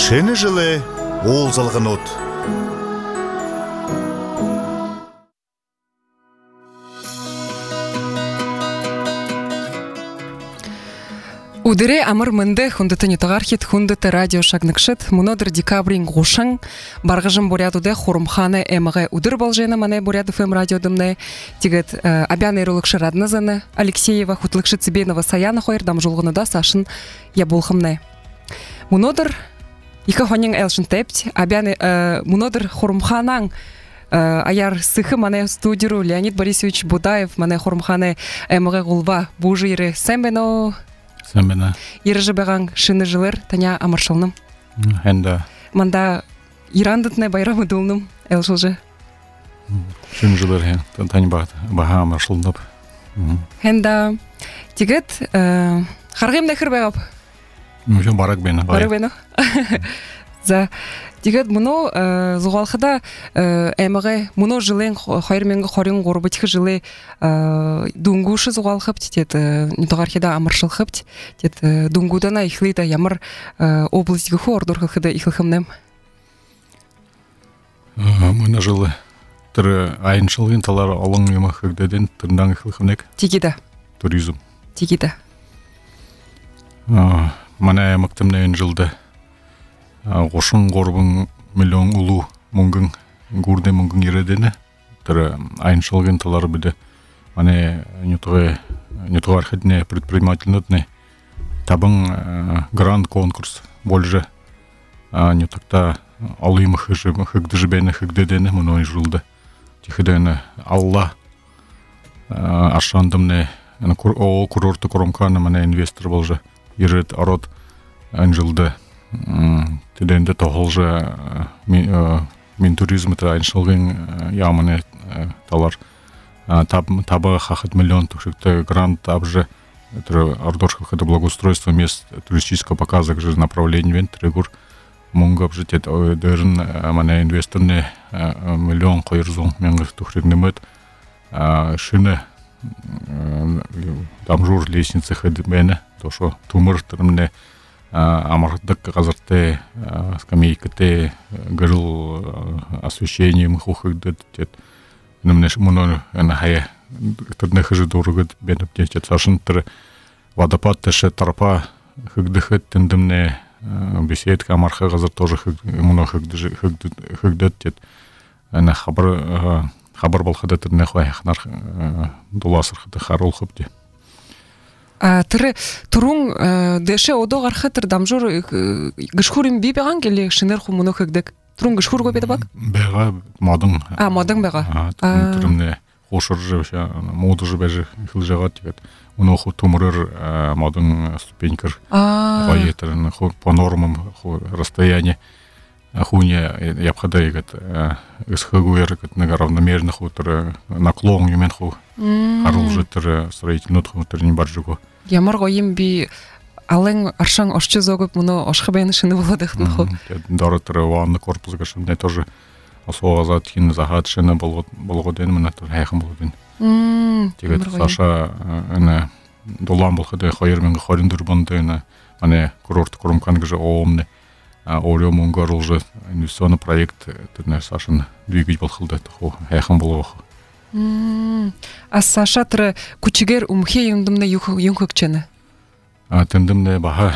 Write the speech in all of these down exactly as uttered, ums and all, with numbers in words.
Шыны жылы ол залғын от. Удыре амыр мынды хундыты нетағархет хундыты радио шагныкшыт мұнодыр декабрин ғушың барғыжым борядуды хурумханы эмығы удыр болжені мане боряду фэм радиодымны тегет абян эрулыкшы раднызаны Алексеева хутлыкшы Цыбенова Саяна хойр дамжулғыныда сашын ябулхымны. Мұнодыр екі хонен элшін тепт абян мұнодыр хурумханаң аяр сыхы мане студиру Леонид Борисович Будаев мане хурумханы эмығы ғулва бужиры сэмбено Сәмбена. Иржы бәған шыны жылыр таня амаршылным. Хәнда. Манда ирандытны байрамы дулным әлшылжы. Шыны жылыр таня баға амаршылдып. Хәнда тегет харғым нәхір бәғап. Мүші барак бәні. Барак бәні. За тегет мұны зұғалқыда әміғі мұны жылын қайырменгі қорын ғорбытықы жылы дунгушы зұғалқып тет нетағархеда амыршыл қып тет дунгудана ихлида ямыр областығы ху ордор қылқыда ихлықымнем. Мұны жылы түрі айыншылғын талар алың емі қығдаден түріндан ихлықымнек? Тегеда. Туризм. Тегеда. Мана әміктімнен жылды Қошын ғорбың миллион ұлу мұңгың ғұрды мұңгың ередені түрі айыншылғын талары біді мане нетуға архетіне предпринимательнотны табың гранд конкурс болжы нетақта алыймы хыгды жібені хыгдедені мұны жылды тихідені Алла ашандымны о курорты Куромканы мане инвестор болжы ерет арот жылды Теденде тоғылжы мен туризмі айыншылғын ямыны талар табыға қақыт миллион түкшікті грант табжы ардоршқықыды благоустройство мест туристического показа к направлениевен трегур мұңғап житет дәрін мәне инвесторны миллион қойырзуң менгі түкшігнемет шыны дамжур лестницы хыды бәні тошо тумыр тұрымне амардык қазырты скамейкіте гырыл освещением хухыгды тет нымнеш мұны әнәхая түріне хыжы дұрығы беніп тет сашын түрі водопад тәші тарпа хыгды хыд тіндімне беседка амарха қазыр тоже мұны хыгды тет әнә хабар болхыды түріне хваяхнар дуласыр хыды харул хыпде Тыры турун дэше одо гархатыр дамжур гышхурим би беган келе шинер хумуно хэгдэг. Турун гышхур го беде баг? Бега модың. А, модың бега. Турымне хошыржы, модыжы бежи хылжагат дигет. Уну ху тумрыр модың ступенькер. Байетер по нормам расстояние хуне япхада дигет. Исхыгуер гет равномерно хутыр наклон юмен ху. Харылжы түрі строительнот хумтыр не баржыго. Ямар гойым би алың аршаң ошчы зогып мұны ошқы бәйіні шыны боладықтың ху. Дары түрі ванны корпусға шынне тоже осуға зат кейін захат шыны болғоден мұны түрі әйқын болғоден. Тегет Саша долан болғыды қойырменгі қорындыр бұнды ане курорты Куромканы жы оомны орё мұңғар ұлжы инвестиционный проект түріне Сашын двигать болғылды әйқын болғы. А Саша түрі күчігер умхе юндымны юнхөкчені? Тендімні баға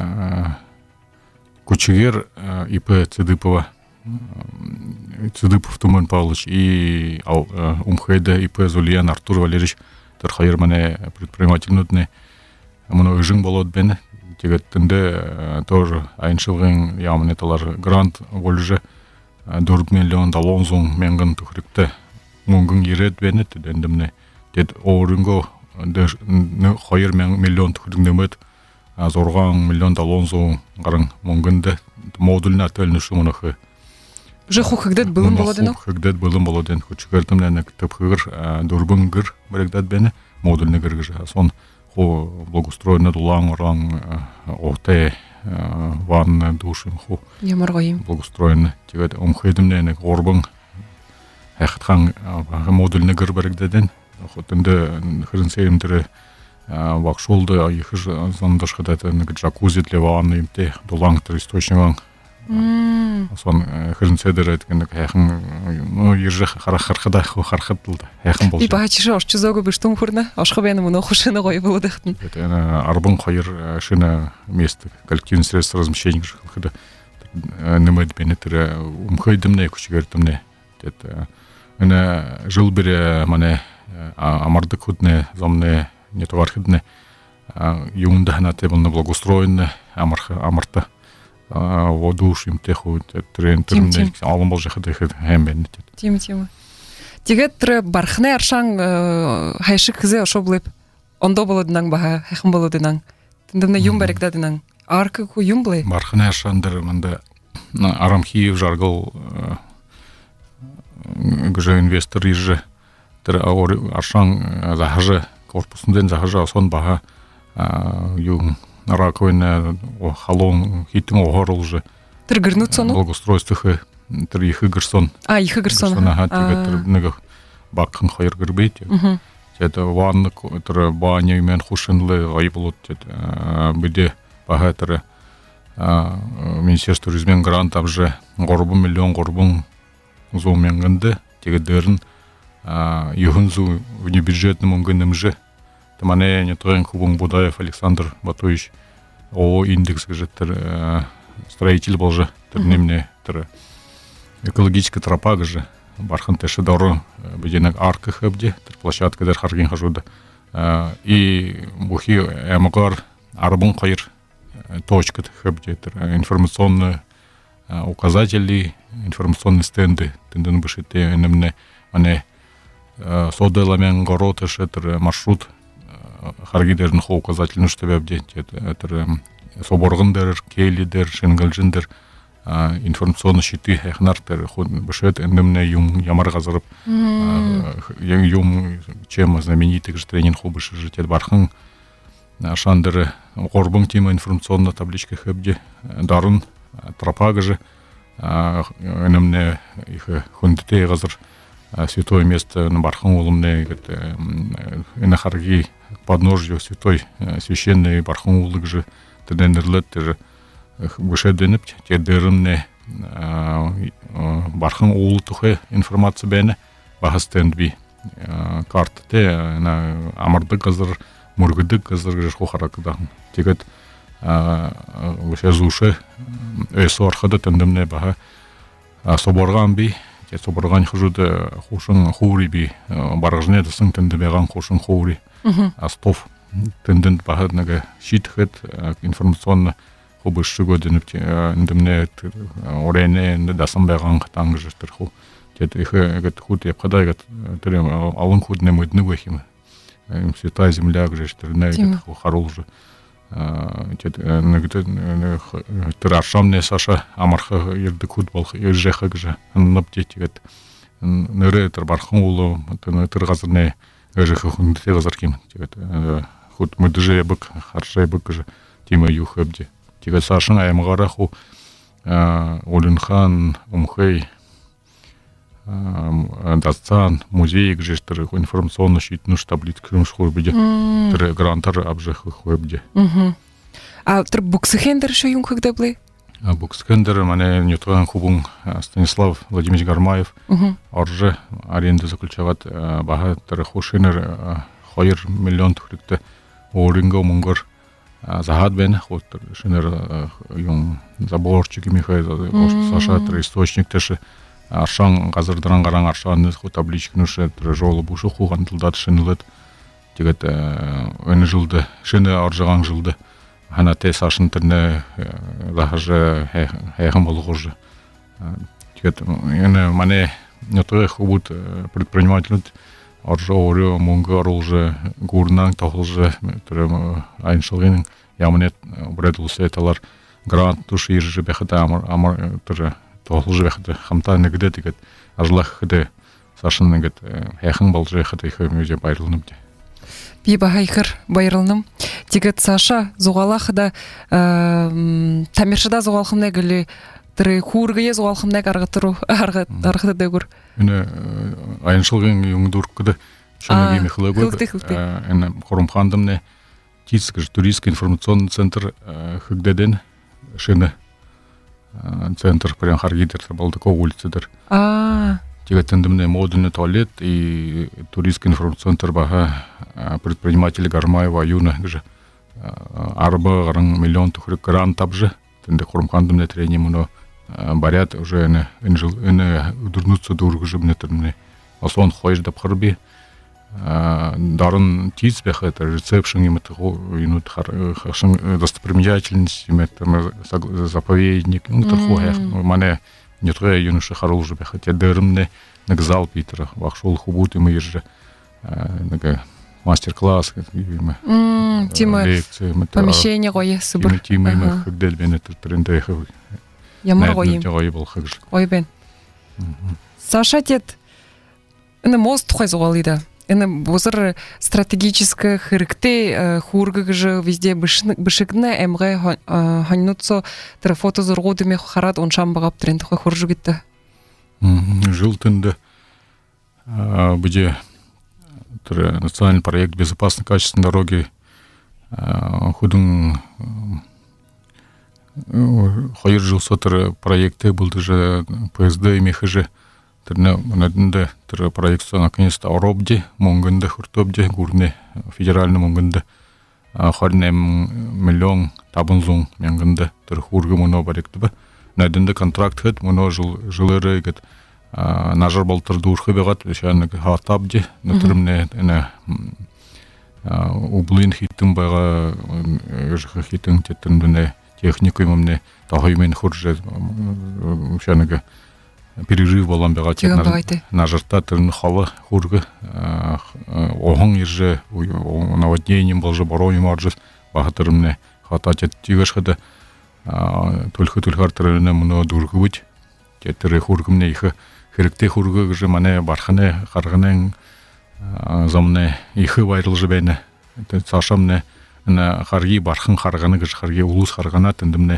күчігер ипі Цыдыпова Цыдыпов Туман Павлович и умхейді ипі Зулиян Артур Валерьевич түр қайыр мәне предпринимательнотны мұны ұжың болуды бәні тегет тінді тоже айыншылғын ямын еталар грант болжы төрт миллион талон зоң менгін түхрікті мұңгын ерет бәні тедендімні дед орынго қайыр миллион түхрігнемет зорған миллион талон зоң ғарың мұңгынды модулна төліні шумынықы Же хухыгдет былым болоден? Хухыгдет былым болоден. Хучыгырдымнен тыпхыгыр дурбын гыр бірігдет бәні модульны гыргыжы. Сон ху благоустроены дулаң оран оғтай ванны душым ху благоустроены. Тегет умхыдымнен орбын әқытқан модульны гыр бірігдеден. Хотынды хырынсейімдірі вақшолды айықыш зандашқыдаты джакузи для ванны имте дулаң тыр источниган Сон хөрнсөдөр эдгэн хайхан ну ерже харахархада харахтылда хайхан болж. Би баачиш орч зөөгө биш том хүрнэ. Ошхо бэна мөн охшына гоё болоод ихтэн. Это арбан хоёр шина место коллективное средство размещения грехода. Нэмэд бенетер умхойдымне күчгэрдэмне. Это она жил бере мане амардык худне зомне не товархидне юунда на тебл на благоустроенне амарха амарта водуш им теху трентерне алым бол жахады хэмбен. Тим тим. Тигет бархны аршан хайшык хзе ошоблып ондо болодунан баха хайхан болодунан тендемне юм берекдадынан аркы ку юм блай бархны аршандыр мында арамхиев жаргал гже инвестор иже тэр аршан захажы корпусундан захажы сон баха юм Раковина халон хитин огорлже. Тэр гэрнуцону благоустройствохы тэр их игэрсон. А их игэрсон. Аа тэр нэг бакхан хоёр гэрбэт. Это ванна тэр баня мен хушинлы айблот биде баха тэр министерство туризмен грант абже горбун миллион горбун зуменгэнде тэгедэрн юхунзу внебюджетным өнгөнөмжэ Мане не тоен Кубун Будаев Александр Батуевич ООО индекс гажеттер строитель был же тернимне тер экологическая тропа гаже бархан теше дору беденек арка хабде тер площадка дер харгин хажуда и бухи эмгар арбун кайр точка хабде тер информационные указатели информационные стенды тенден башите немне мане соделамен город шетер маршрут харгидерн хо указательный чтобы обдеть это соборгындер келидер шенгалжиндер информационный щиты эхнартер хон башет эндемне юм ямар газырып юм чем знаменитый же тренинг хо быш житет бархан шандер горбун тема информационная табличка хабде дарын тропага же эндемне их хондете газыр святое место на бархан улымне это на харги подножью святой священный бархан улык же тедендерлет же бушеденеп тедерне бархан улы тухе информация бене бахастенби карты на амарды газыр мургыдык газыр же хохаракда тегет вообще зуше эсорхада тендемне баха соборган би соборган хужуды хушын хури би баргжне дсын тендебеган хушын хури Астов тендент багатнага щитхэт информационно хобышчы годынып эндемне орене дасан байган таңжы терху тет их гет хут я кадай тер алын худне мыдны вахим святая земля гжештерне харулжы тет негде терашамне саша амарха ердик хут болх ежеха гже наптет гет нере тер бархан улу тер газырне Ежеха хундте газарким тегет хут мыдже бык харшай бык же тима юхабде тегет сашын аймгараху Олюнхан умхей дастан музей гжештер информационно щитну таблиц крым шхурбде тер грантар абжех хубде А тер буксхендер шо юм когда блы А буксхендер мане ньютон хубун Станислав Владимирович Гармаев орже аренда заключават баха тер хушинер хайр миллион тухрикте оринго мунгар захат бен хот шинер юм заборчик Михаил Саша тер источник теше аршан газырдан гаран аршан хот табличка нуше тер жолу бушу хуган тылдат шинлет тегет өне жылды шине аржаган жылды Ханате Сашин терне захаже хайхан болгожи. Тегет эне мане нётое хубут предприниматель оржо орё мунга орулже гурнан тохлже терем айншылгын ямнет бредулсе талар грант туши ирже бехата амар амар тер тохлже бехата хамта негде тегет ажлах хде Сашин негет хайхан болже хата их мюзе байрылным де. Би бахайхыр байрылным. Тигет Саша зугалахда тамиршада зугалхымне гылы тиры хургые зугалхымне аргатыру аргат аргата дегур. Эне айншылгын юңдуркыды шона бимихлы гөр. Эне Хорумхандымне Тицкыш туристский информационный центр хыгдеден шене центр прям харгидер Балдакова улицадыр. А. Тегатендемне модульный туалет и туристский информационный центр баха предприниматели Гармаева Юна же арба гаран миллион тухрик грант табжы. Тенде хурмкандымне тренинг муно барят уже не инжил не дурнуться дургужы мне терне. Асон хойж да харби. Дарын тиз беха это ресепшн им это инут хашин достопримечательность им это заповедник ну такое мане не трое юноши харужи беха те дермне на зал Питера вахшол хубут и мы же на мастер-класс м тема помещение гое субр тема мы когда бен это тренде ямар гое ой бен Саша тет на мост хойзуалида Эне бозыр стратегическое хырыкты хургы же везде бышыкны эмге ханнуцо тер фото зургудыме харат оншам багап тренд хуржу гитте. Жылтында где национальный проект безопасной качественной дороги худун хайыр жыл сотыр проекты был даже ПСД имехже Тэрнэ манадында тэр проектса наконец-то оробди монгонда хуртобди гурне федеральный монгонда харнем миллион табунзун мянгонда тэр хургы моно баректба надында контракт хэт моно жыл жылыры гет нажар болтыр дурхы бегат шаны хатабди нөтөрмне эне ублин хитин бага жыхы хитин тетендне техникумне тахыймен хурже шаныга пережив болан бега на жартатын халы хургы оғың ерже наводнением болжы борой маржы бағытырымне хатачет тигашхада түлхі-түлхар түріне мұны дұрғы бұд кеттірі хургымне ихы хірікте хургы гыжы мане барханы қарғының замны ихы байрылжы бәйні сашамне қарги бархын қарғаны гыжы қарги улус қарғана тіндімне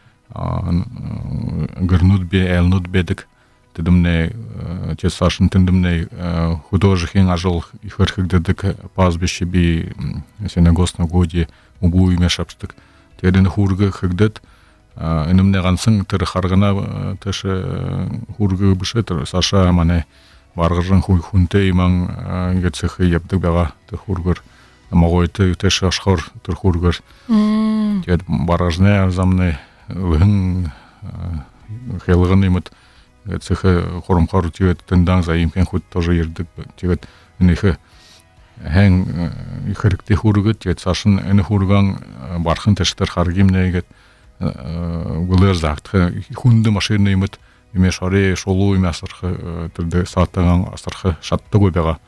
гырнут бе әлнут бедік Тедемне те Сашин тендемне художественный ажил их архитектурдык пастбище би сенегос на годе убуй мешапстык. Теден хургы хэгдэт энемне гансын тер харгана тэше хургы бышетер Саша мане баргырын хуй хунте иман гетсэх яптык бага тер хургыр магойты тэше ашхар тер хургыр. Тед баражне замны лын хелгын имет цеха хорумхару тигет тендан заимкен худ тоже ердик тигет нехе хэн ихрикте хургет тигет Сашин эне хурган бархын тештер харгимне гет гулер захтхы хунды машина имет име шаре шолу име асырхы түрде сааттаган асырхы шатты гойбега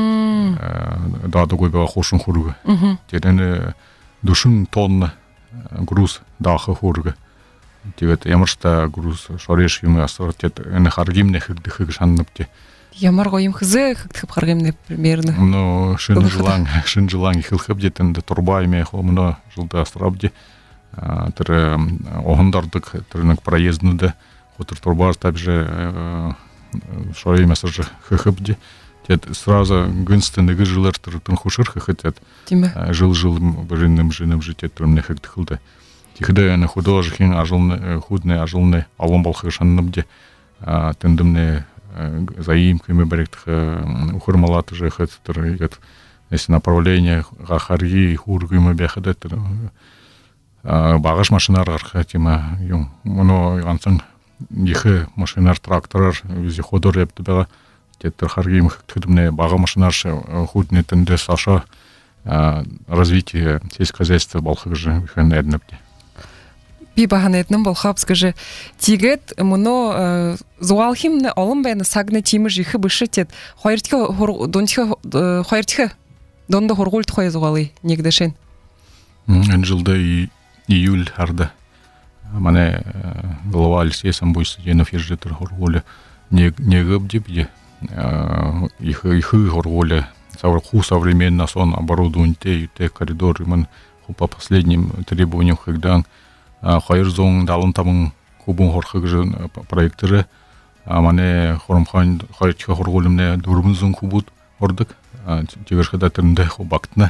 дады гойбега хошун хургы теден душун тонна груз дахы хургы Тивет ямаршта груз шореш юм асортет эне харгимне хыгды хыг шанныпте. Ямар гоим хызы хыгды харгимне примерно. Ну шын жылан шын жылан хылхып детенде турба име хомно жылда астрабди. Тер огондардык тернек проезднуды хотыр турбар также шорей месаж хыхыпди. Тет сразу гынстыны жылар тыртын хушыр хыхытет. Жыл жыл бириним жиным житет термне хыгды хылды. Тихде на художественный ажылны худный ажылны алым балхышаннымде тендемне заимками берект ухурмалат же хеттер егет если направление гахарги хургымы бехедет багаж машиналар хатима юм моно янсын ихе машинар тракторар вездеходор ептебега теттер харгим хеттемне бага машинар худный тенде Саша развитие сельского хозяйства балхыжы хенеднепте Би баханетным болхап скажи тигет муно зуалхимне алым бен сагне тимир жихы бышетет хайртка донтха хайртха донда хоргулт хой зуалы негдешен жылда июль арда мане главаль сесам буйс енов ержетер хоргуле негып дипде их их хоргуле ху современно сон оборудование те коридоры ман по последним требованиям когда Хайр зон далын табын кубун хорхыгы проекттері мане хорумхан хайрчка хоргулымне дурбун зон кубут ордык тегерхада тірінде бактына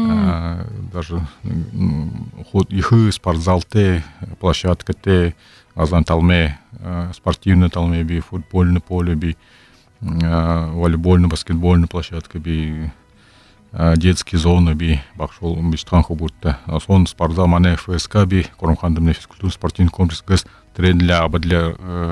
даже ход ихы спортзалте площадкате азан талме спортивный талме би футбольный поле би волейбольный баскетбольный площадка би детские зоны би бакшол биштан хубутта сон спортзал мане ФСК би Коромхандымны физкультура спортивный комплекс газ трен для аба для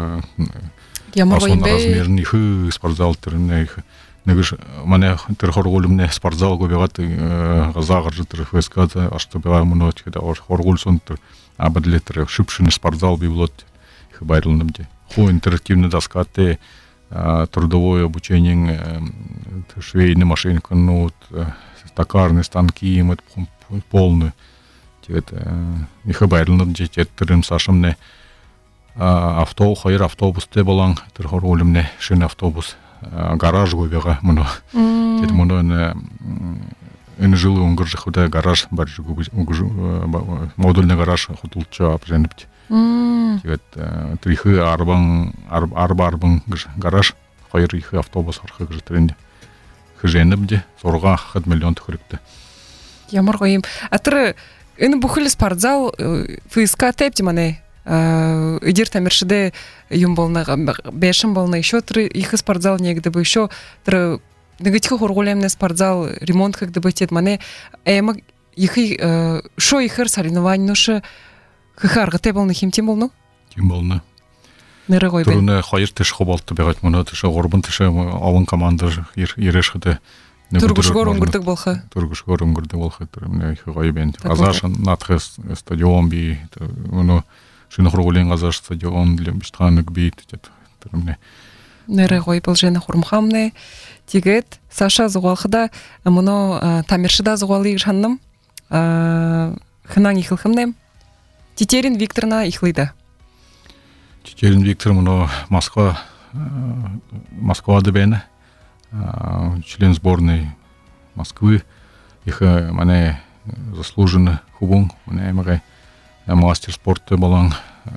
размерный хы спортзал тренер негж мане терхоргулымне спортзал гобегат газагыр тер ФСК аш тобега мунот кеда ор хоргулсон тер аба для тер шипшин спортзал би блот хбайрлнымде хо интерактивный доска те трудовое обучение, швейная машинка, ну, токарные станки, мы полные. Это их обайрно, дети, трем Сашам не авто, хайр автобус те балан, терхоролем не шин автобус, гараж губега, мно. Это мно не не жил он горже худа гараж, барж модульный гараж худулча пренепти. Вот трихы арбан арба арбан гараж хайр их автобус архы гыж тренде хженебде сорга хат миллион тхрыкты ямар гоим атыр эни бухыл спортзал ФСК тепти мане идир тамиршиде юм болна бешим болна еще тры их спортзал негде бы еще тры негатив хорголемне спортзал ремонт как дебатет мане эма их шо ихер соревнование ноше хахарга те болны хим тем болну тем болны нere гой бен турне хайр теш хобалты бегат мона теш горбун теш аван команда ерешхде тургушгор унгурдык болха тургушгор унгурдык болха турне хай бен азаш натхес стадион би мона шин хорголен азаш стадион для биштранык бит турне нere гой болжена хурмхамне тигет Саша зугалхда муно тамиршида зугалы жанным хнан ихилхымнем Тетерин Викторна ихлыйда. Тетерин Виктор, но Москва, Москва дебена, член сборной Москвы, их мане заслуженно хубун, мане магай мастер спорта балан,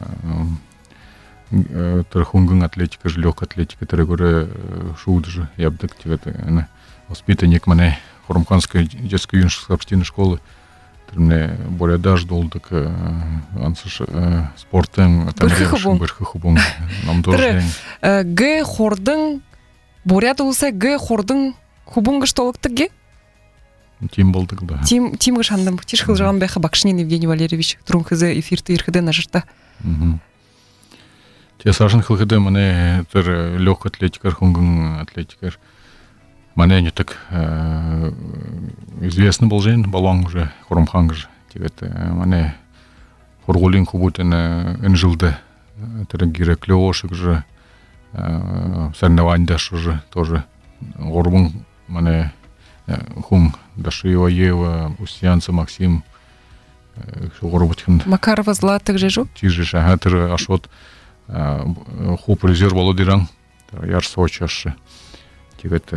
терхунгун атлетика, лёг атлетика, терегоре шудж, ябдык, тигет, воспитанник мане Хорумканской детской юношеской спортивной школы. Трне более даже долдык ансыш спортын бирхи хубун нам тоже г хордың борят улса г хордың хубун гыштолыкты ге тим болдык да тим тим гышандым тишхыл жаган беха Бакшнин Евгений Валерьевич трунхызы эфирты ирхыды нажырта те сашын хылхыды мане тер лёг атлетикар хунгун атлетикар Мане не так э, известный был жен, балан уже Хоромхангж. Тигет мане Хоргулин хубутен энжилде. Это гире клёшек же соревнования даш уже тоже Горбун мане хум Дашиева Ева Устьянца Максим Горбутин. Макарова Златых жежу? Тижи шагатер ашот хуп резерв Володиран. Яр Сочи. Тигет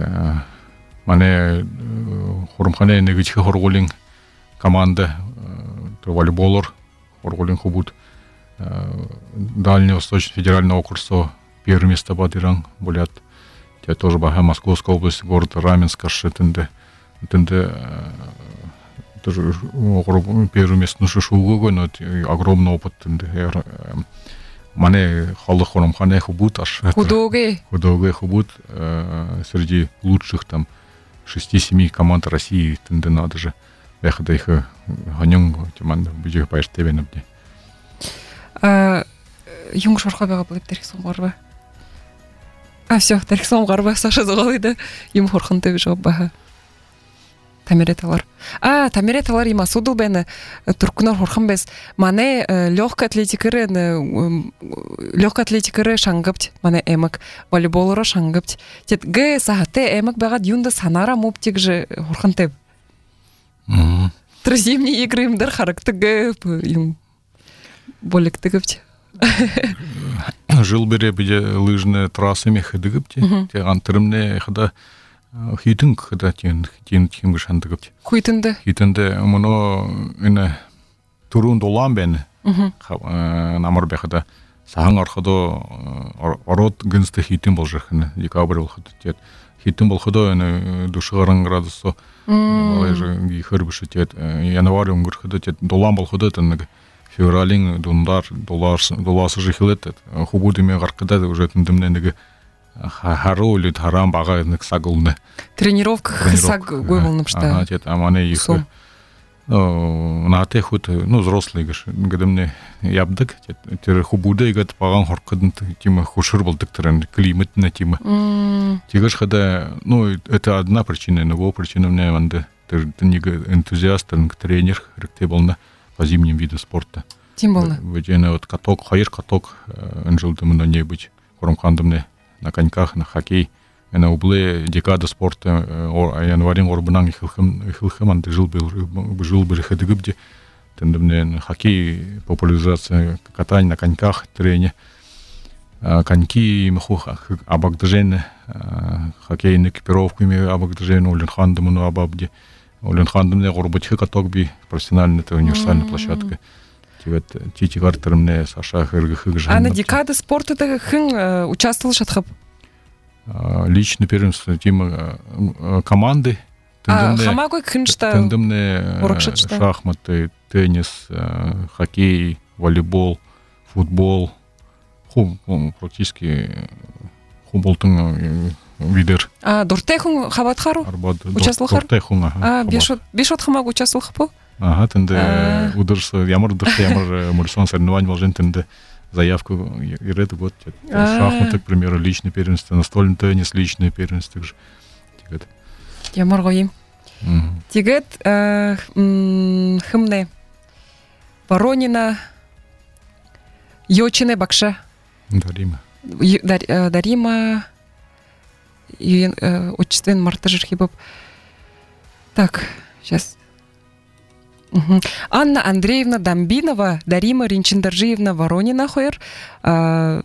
мане Хоромхане негичи хорголин команда волейболор хорголин хубут Дальневосточный федеральный округ первое место бадиран болят. Те тоже баха Московская область, город Раменск, Шетенде. Тенде тоже первое место ну шушугу, но огромный опыт тенде. Мане халы Хоромхане хубут аж худоге худоге хубут среди лучших там шести-семи команд России тенде надо же бехда их ганьон команда бюджет поэштевен обде а юнг шорха бага булып тарихсан гарба а все тарихсан гарба Саша загалыйда юм хорхынты жауап баха Тамиреталар. А, тамиреталар има судул бен туркунар хорхан без. Мане лёгкая атлетикары, лёгкая атлетикары шангапт, мане эмак волейболора шангапт. Тет г сахате эмак багат юнда санара муптик же хорхан теб. Мм. Зимние игры им дар характы г юм болик тыгапт. Жил бере биде лыжные трассы мехадыгапти. Те антырымне хада Хитинг когда тин тин тин гышандыгыпти. Хуйтынды. Хитинде муно ине турун долан бен. Намар бехада сахан архадо орот гынсты хитин болжахны декабрь болхады тет. Хитин болхадо ине душыгаран градусо. Алайжы гихыр бышытет январь унгырхады тет долан болхады теннег февралин дундар доллар долласы жихилет хубудыме гаркада уже тындымнендеги хару или харам бага ник сагылны тренировка саг гойволнымшта ага тет амане их на те хут ну взрослый гыш гыдымне ябдык тер хубуды гат баган хоркыдын тима хушур болдык терен климат на тима тигаш хада ну это одна причина но причина мне ванды ты нега энтузиаст тренер ректе болна по зимним видам спорта тем болна ведене вот каток хайыр каток энжилдым но не быть корумкандымне на коньках на хоккей на угле декада спорта январин орбанан ихилхым ихилхым анды жил был жил бы хедыгыбде тендемне хоккей популяризация катание на коньках трене коньки мхух абагдажен хоккейный экипировками абагдажен улинхандым ну абабде улинхандымне горбатхы каток би профессиональная это универсальная площадка тивет тити гартермне саша хыргыхы а на декада спорта да хын участвовал шатхап личный первенство тима команды хамагой хыншта тендемне шахматы теннис хоккей волейбол футбол ху практически хуболтың видер а дуртехун хабатхару участвовал дуртехун а бешот бешот хамаг участвовал хапо ага тенде удырс ямар удырс ямар мурсон соревнование волжен тенде заявку и ред год шахматы, к примеру, личное первенство, настольный теннис, личное первенство. Тигет. Я моргоим. Тигет хымне Воронина Йочине Бакша. Дарима. Дарима отчествен мартажир хибоб. Так, сейчас. Угу. Анна Андреевна Дамбинова, Дарима Ринчиндаржиевна Воронина хойр. А,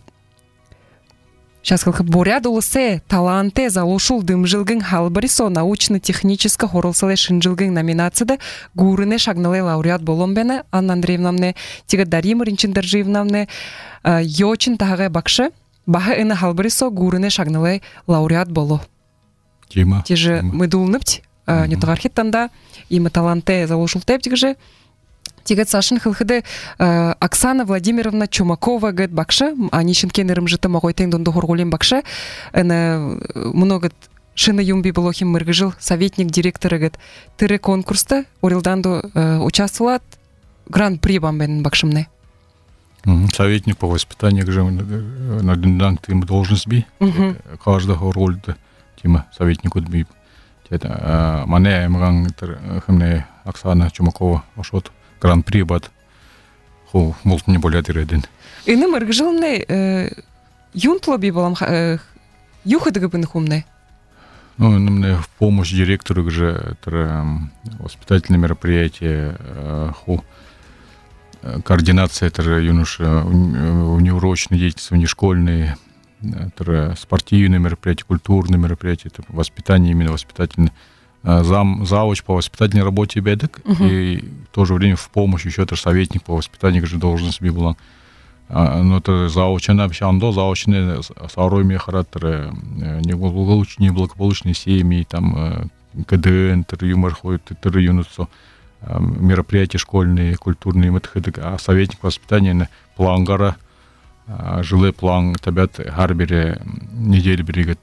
сейчас как буряд улысе таланте залушул дымжилгын халбарисо научно-техническо хорылсалай шинжилгын номинацияда гурыне шагналай лауреат боломбене Анна Андреевнамне тига Дарима Ринчиндаржиевнамне йочин тагы бакшы баха эне халбарисо гурыне шагналай лауреат боло. Тима. Тиже мы дулныпт. Не тағархеттанда има таланте залушыл тептігіжі. Тегет Сашын хылхыды Оксана Владимировна Чумакова гэт бакша, анишын кенерім жыты мағой теңдонды хоргулем бакша. Әні многот шыны юмби блохим мыргыжыл советник директора гэт тірі конкурста орилданду участвовал гран-при бамбен бакшымны. Советник по воспитанию же на динданг ты должность би. Каждого роль-то тима советник отби. Это мане мган хмне Оксана Чумакова ошот гран-при бат ху мулт не более тиредин. И не мыргжилне юнтло би балам юхадыгы бын хумне. Ну, мне в помощь директору же это воспитательные мероприятия ху координация это юноша внеурочные деятельности, внешкольные это спортивные мероприятия, культурные мероприятия, это воспитание именно воспитательное. Зам, завуч по воспитательной работе бедок, uh-huh. и в то же время в помощь еще это советник по воспитанию, же должность би была. Но это завуч, она обещала, заучные сауроми характера, неблагополучные семьи, там КДН, это юмор ходит, это юнуцо, мероприятия школьные, культурные, а советник по воспитанию плангара, жилой план, табят гарбере недели берегет,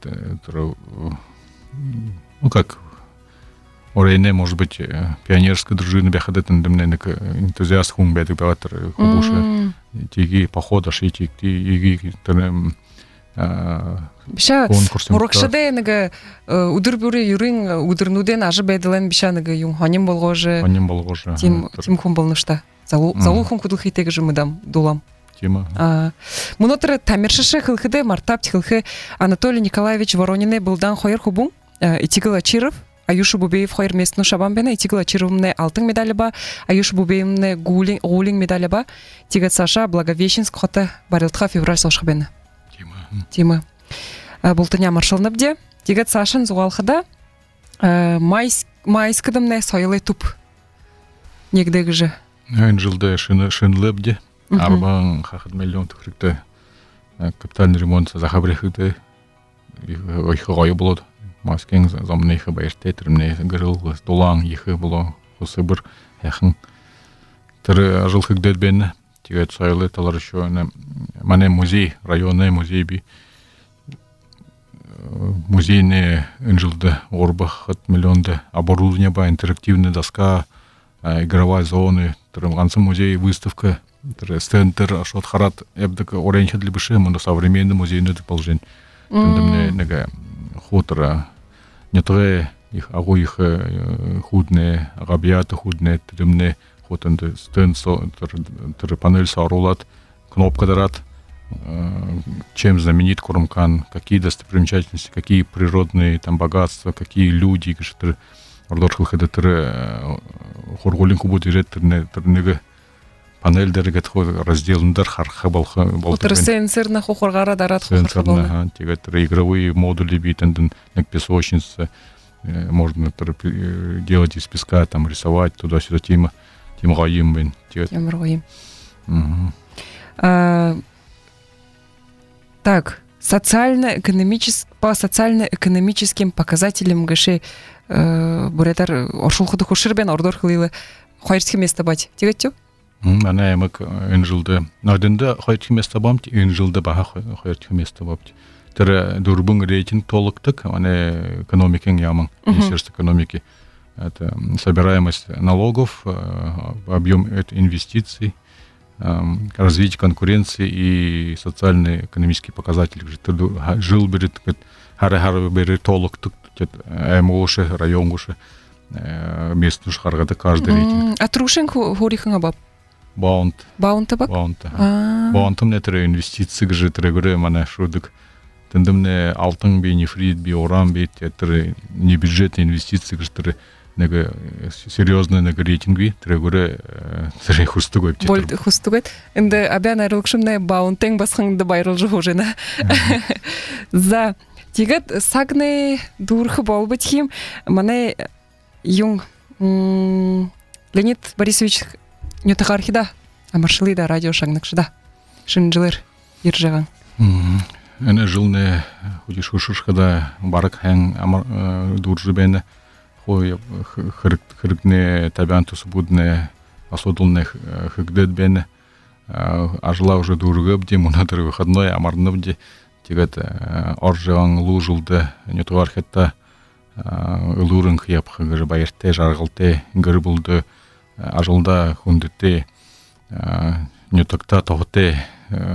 ну как орейне, может быть, пионерская дружина бяхадет, энтузиаст хум бедик бятер хубуша, тиги похода шити, тиги биша урокшаде нега удырбюре юрин удырнуден ажы беделен биша нега юм ханим болгоже, ханим болгоже, тим тим хум болнышта, залу залу хум кудыл хитеге жымыдам дулам. А мунотра тамершеше хылхыде мартап хылхы Анатолий Николаевич Воронине былдан хойер хубун Итигыл Ачиров Аюша Бубеев хойер местну шабамбена Итигыл Ачировне алтын медали ба Аюша Бубеевне гулин гулин медали ба Тигат Саша Благовещенск хота барилтха февраль сошхабена Тима Тима Бултыня маршалнабде Тигат Сашын зуалхада майс майскадымне сойлай туп негдеги же Энжилде шинлебде Арбан хахат миллион төхрükte капитальный ремонт захабрехте их гой болот маскен замны их байрте термне гырыл долан их боло хосыбыр яхын тыры жылхык дедбен тигет сойлы талар еще мане музей районный музей би музейный инжилды орбах от миллионды оборудование ба интерактивная доска игровая зоны тырымганцы музей выставка стендер ашот харат эбдик оренча для быши мы современный музейный положение мне нега хутора не то их агу их худные агабията худные тырымне хотенде стенд тыр панель сарулат кнопка дарат чем знаменит Курымкан, какие достопримечательности, какие природные там богатства, какие люди, которые ордорхылхы да тыры хорголинку будет ирет тырнеге панельдерге разделендар харха балха болтыр сенсорна хохоргара дарат хохорга бална тиге тыры игровые модули битенден нек песочница можно делать из песка там рисовать туда-сюда тима тима гаим бен тиге тима гаим. Так, социально-экономическим, по социально-экономическим показателям гаши э, буретар оршулхуды хуширбен ордор хылылы хайрске место бать. Тегет тё? Ана эмек инжилды. Надында хайрске место бамт, инжилды баха хайрске место бамт. Тер дурбун рейтинг толыктык, ана экономикин яман, Министерство экономики. Это собираемость налогов, объем инвестиций, развитие конкуренции и социальные экономические показатели. Жил берет, хары-хары берет толок, эмоши, районгуши, местнуш харгада каждый рейтинг. А трушен хорихын абап? Баунт. Баунта бак? Баунта. Баунтым не тірі инвестиции гжи тірі мана шудык. Тендімне алтын бей, нефрит бей, уран бей, тірі не бюджетные инвестиции гжи тірі неге серьезный неге рейтинги трегуре тире хустугой бол хустугой энде абян айрылыкшымне баунтең басхыңды байрылжы хожена за тигет сагне дурхы болбыт хим мане юнг Леонид Борисович нютахархида амаршылыда радио шагныкшыда шынжылыр ержаган эне жылне худиш хушушкада барак хэн амар дуржы бене хой хырыкне табиантусы будне асодулне хыгдет бене ажла уже дургып ди мунадыр выходной амарнып ди тигет оржаң лужулды нютуархетта ылурын хыяп хыгыр байырте жаргылте гырбулды ажылда хундетте нютакта тохте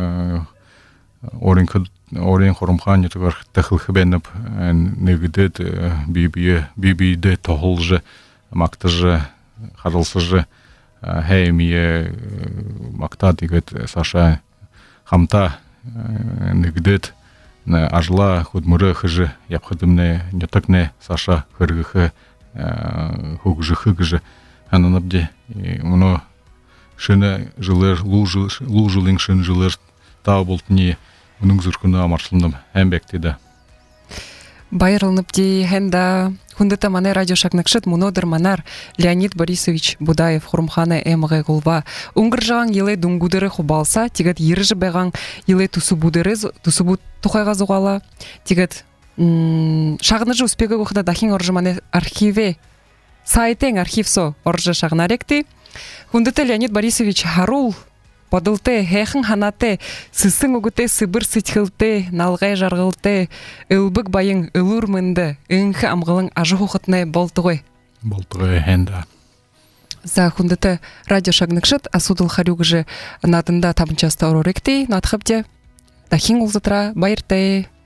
орин Орен Хорумхан нютуар тахылхы бенеп негдет бибие бибиде тохолжы мактыжы харылсыжы хеймие макта дигет Саша хамта негдет ажла худмуры хыжы япхыдымне нютакне Саша хыргыхы хугжы хыгжы ананабде муну шыны жылыр лужылың шын жылыр тау болтни Унуң зуркуна амаршылындым әмбекті да. Байрылынып дей хэнда хундыта мане радио шагныкшыт мунодыр манар Леонид Борисович Будаев Хурумхана эмге гулва. Уңгыржаң еле дуңгудыры хубалса, тигет ережі бәғаң еле тусу будыры, тусу буд тухайға зуғала. Тигет шағныжы успегі ғуқыда дахин оржы мане архиве, сайтен архивсо оржы шағнаректі. Хундыта Леонид Борисович Харул Подылте, хэхэн ханате, сысын угуте сыбыр сытхылте, налгай жаргылте, ылбык байың ылур мынды, ыңхы амғылың ажы хухытны болтугой. Болтугой хэнда. За хундыты радио шагныкшыт, асудыл харюгжы надында табынчаста ороректе, надхыбде, дахин улзытра, байырте.